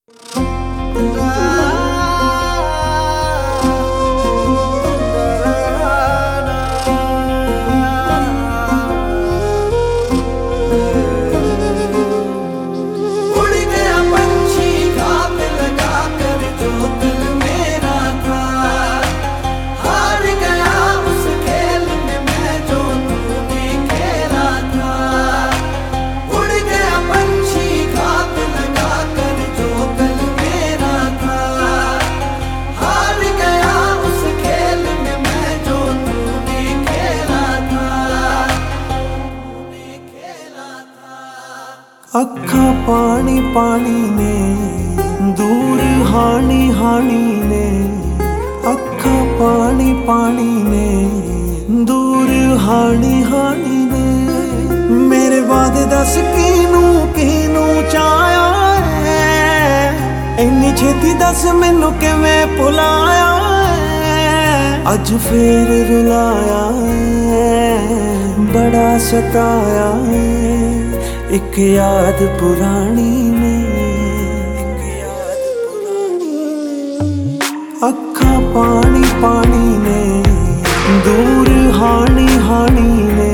अखा पानी पानी ने दूर हानी हानी ने, अखा पानी पानी ने दूर हानी हानी ने। मेरे बाद दस किनू किनू चाया है, इन्नी छेती दस मैनू किवें भुलाया है। अज फिर रुलाया है, बड़ा सताया है एक याद पुरानी ने, एक याद पुरानी ने। अखा पानी पानी ने दूर हानी हानी ने,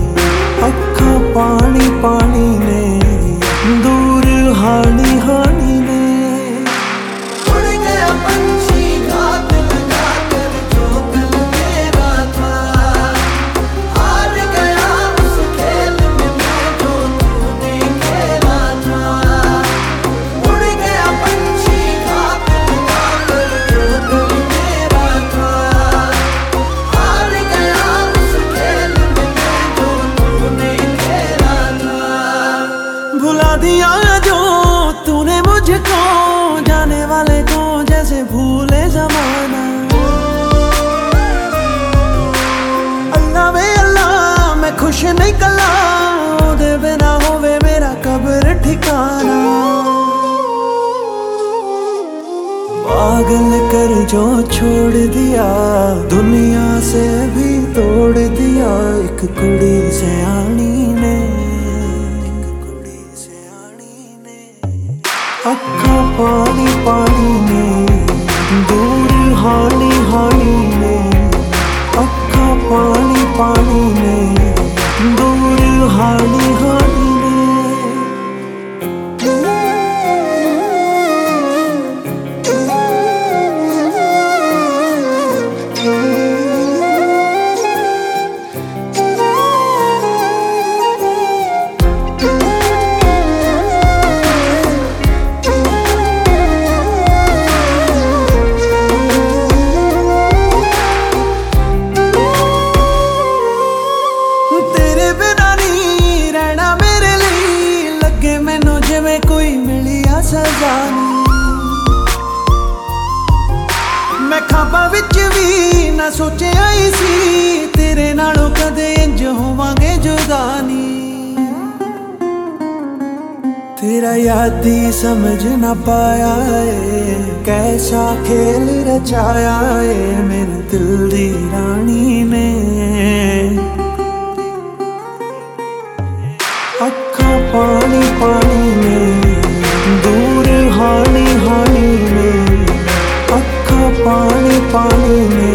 अखा पानी पानी ने दूर हानी हानी ने। उड़ गया पंछी घात लगा कर जो कल मेरा था, हार गया उस खेल में मैं जो तूने खेला था। उड़ गया पंछी घात लगा कर जो कल मेरा था, हार गया उस खेल में मैं जो तूने खेला था। भुला दिया जो तूने मुझको, जाने वाले को जैसे भूले जमाना। अल्लाह वे अल्लाह मैं खुश नहीं कला, ओदे बिना होवे मेरा कब्र ठिकाना। पागल कर जो छोड़ दिया, दुनिया से भी तोड़ दिया एक कुड़ी से आनी ने, अखा पानी पानी ने दूर हानी हानी ने, अखा पानी पानी ने दूर हानी हानी ने। मैं खाबा विच भी ना सोचिया ही सी, तेरे नालों कदे इंज होवांगे जुदानी। तेरा यादी समझ ना पाया है, कैसा खेल रचाया है मेरे दिल दी रानी ने। अखा पानी पानी ने दूर हानी हानी ने, अखा पानी पानी ने